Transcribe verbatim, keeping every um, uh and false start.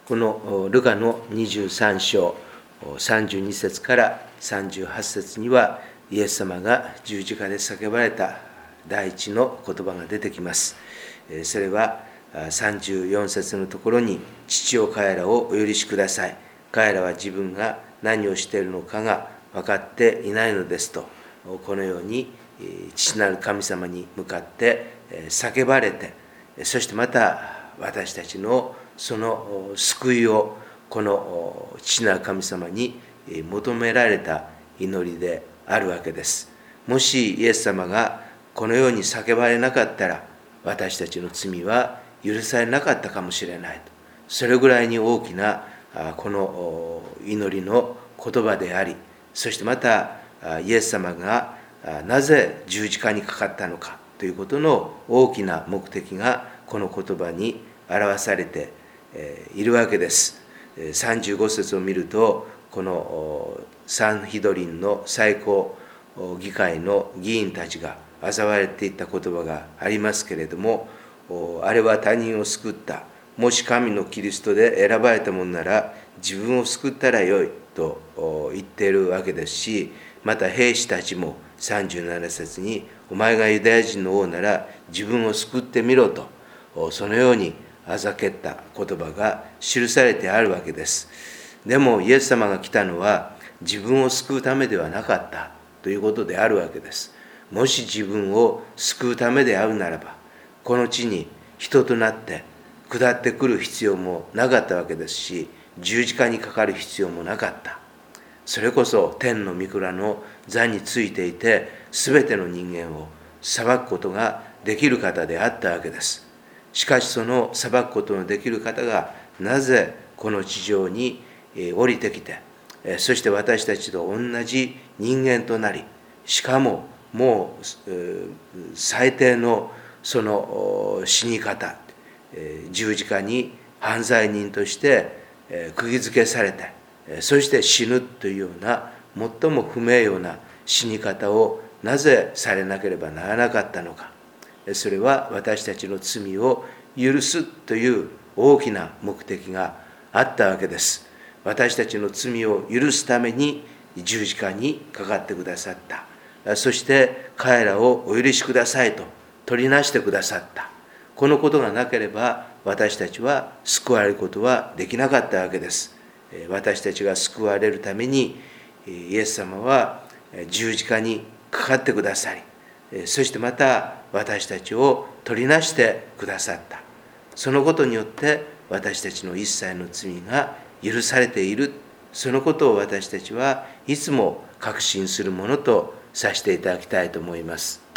このルカのにじゅうさん章さんじゅうに節からさんじゅうはち節には、イエス様が十字架で叫ばれた第一の言葉が出てきます。それはさんじゅうよん節のところに、父よ彼らをお許しください。彼らは自分が何をしているのかが分かっていないのですと、このように父なる神様に向かって叫ばれて、そしてまた私たちのその救いをこの父なる神様に求められた祈りであるわけです。もしイエス様がこのように叫ばれなかったら、私たちの罪は許されなかったかもしれないと。それぐらいに大きなこの祈りの言葉であり、そしてまたイエス様がなぜ十字架にかかったのかということの大きな目的がこの言葉に表されているわけです。さんじゅうご節を見ると、このサンヒドリンの最高議会の議員たちが嘲笑っていった言葉がありますけれども、あれは他人を救った。もし神のキリストで選ばれたものなら自分を救ったらよいと言っているわけですし、また兵士たちもさんじゅうなな節に、お前がユダヤ人の王なら自分を救ってみろと、そのようにあざけった言葉が記されてあるわけです。でもイエス様が来たのは自分を救うためではなかったということであるわけです。もし自分を救うためであるならば、この地に人となって下ってくる必要もなかったわけですし、十字架にかかる必要もなかった。それこそ天の御蔵の座についていて、すべての人間を裁くことができる方であったわけです。しかしその裁くことのできる方がなぜこの地上に降りてきて、そして私たちと同じ人間となり、しかももう最低のその死に方、十字架に犯罪人として釘付けされて、そして死ぬというような最も不名誉な死に方をなぜされなければならなかったのか。それは私たちの罪を許すという大きな目的があったわけです。私たちの罪を許すために十字架にかかってくださった。そして彼らをお許しくださいと取りなしてくださった。このことがなければ私たちは救われることはできなかったわけです。私たちが救われるためにイエス様は十字架にかかってくださり、そしてまた私たちを取りなしてくださった。そのことによって私たちの一切の罪が許されている。そのことを私たちはいつも確信するものとさせていただきたいと思います。